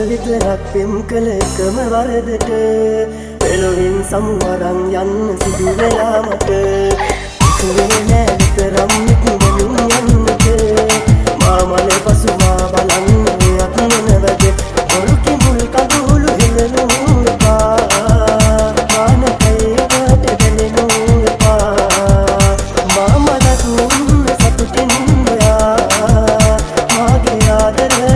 විතරක් පෙම් කළ එකම වරදට පෙළොවින් සමුවරන් යන්න සිදු වෙලා මට ඉතුරුනේ නෑ විතරම් නිකුමමින් යන්නට මාමල පසුමා බලන්න ඔයත් නොනවද බොරු කිඹුල් කඳුළු හෙළනු එපා මානකයට දැනෙනු එපා මාමලත් මුන්න සතුටින් ඔයා මාගේ ආදරය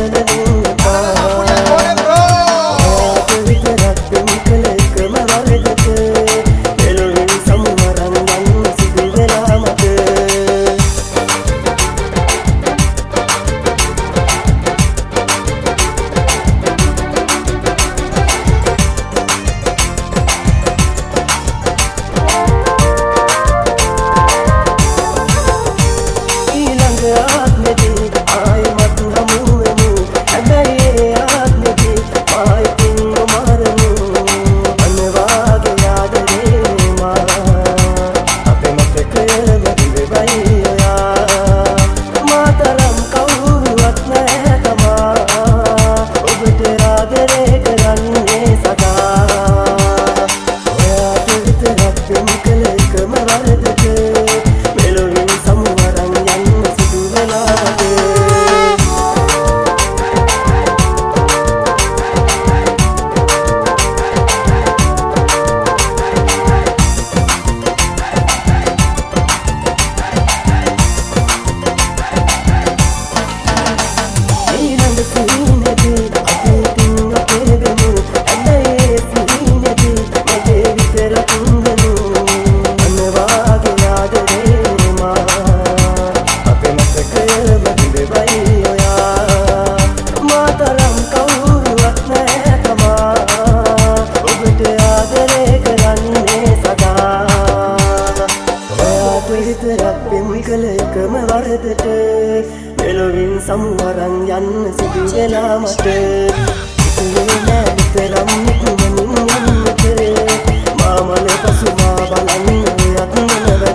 මෙලොවින් සමුවරන් යන්න සිදු වෙලා මට ඉතුරුනේ නෑ විතරම් නිකුමමින් යන්නට මාමල පසුමා බලන්න ඔයත් නොනවද